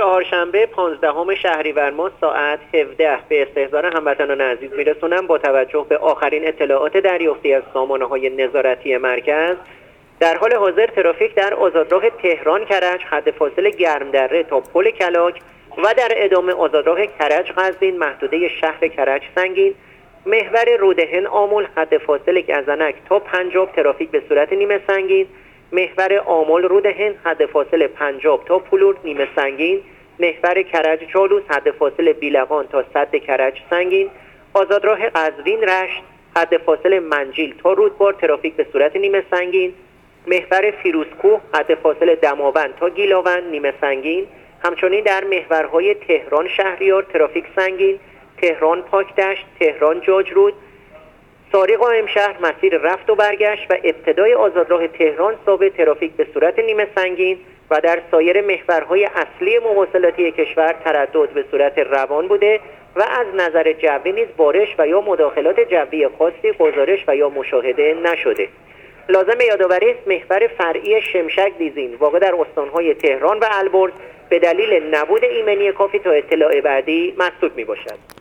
چهارشنبه 15 شهریور ماه ساعت 17 به استحضار هموطنان عزیز میرسونم. با توجه به آخرین اطلاعات دریافتی از سامانه‌های نظارتی مرکز، در حال حاضر ترافیک در آزادراه تهران کرج حد فاصله گرمدره تا پل کلاک و در ادامه آزادراه کرج قزوین محدوده شهر کرج سنگین، محور رودهن آمل حد فاصله گزنک تا پنجاب ترافیک به صورت نیمه سنگین، محور آمل رودهن حد فاصله پنجاب تا پلور نیمه سنگین، محور کرج چالوس حد فاصله بیلوان تا سد کرج سنگین، آزادراه قزوین رشت حد فاصله منجیل تا رودبار ترافیک به صورت نیمه سنگین، محور فیروزکوه حد فاصله دماوند تا گیلاوند نیمه سنگین. همچنین در محورهای تهران شهریار ترافیک سنگین، تهران پاکدشت، تهران جاجرود، سارق قائمشهر مسیر رفت و برگشت و ابتدای آزادراه تهران ثابت ترافیک به صورت نیمه سنگین و در سایر محورهای اصلی مواصلاتی کشور تردد به صورت روان بوده و از نظر جوی نیز بارش و یا مداخلات جوی خاصی گزارش و یا مشاهده نشده. لازم به یادآوری است محور فرعی شمشک دیزین واقع در استانهای تهران و البرز به دلیل نبود ایمنی کافی تا اطلاع بعدی مسدود می باشد.